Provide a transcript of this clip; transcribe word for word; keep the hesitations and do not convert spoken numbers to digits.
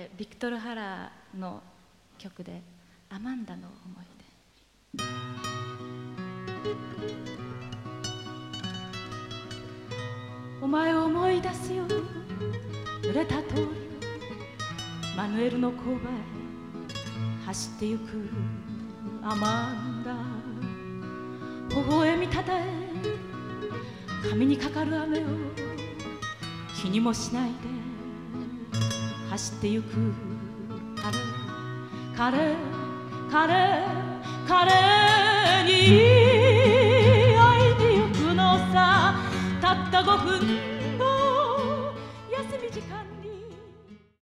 えー、ビクトル・ハラーの曲で「アマンダの思い出」。お前を思い出すよ濡れた通りをマヌエルの工場へ走ってゆくアマンダ、微笑みたたえ髪にかかる雨を気にもしないで走ってゆく彼彼彼彼に会いにゆくのさ。たったごふんの休み時間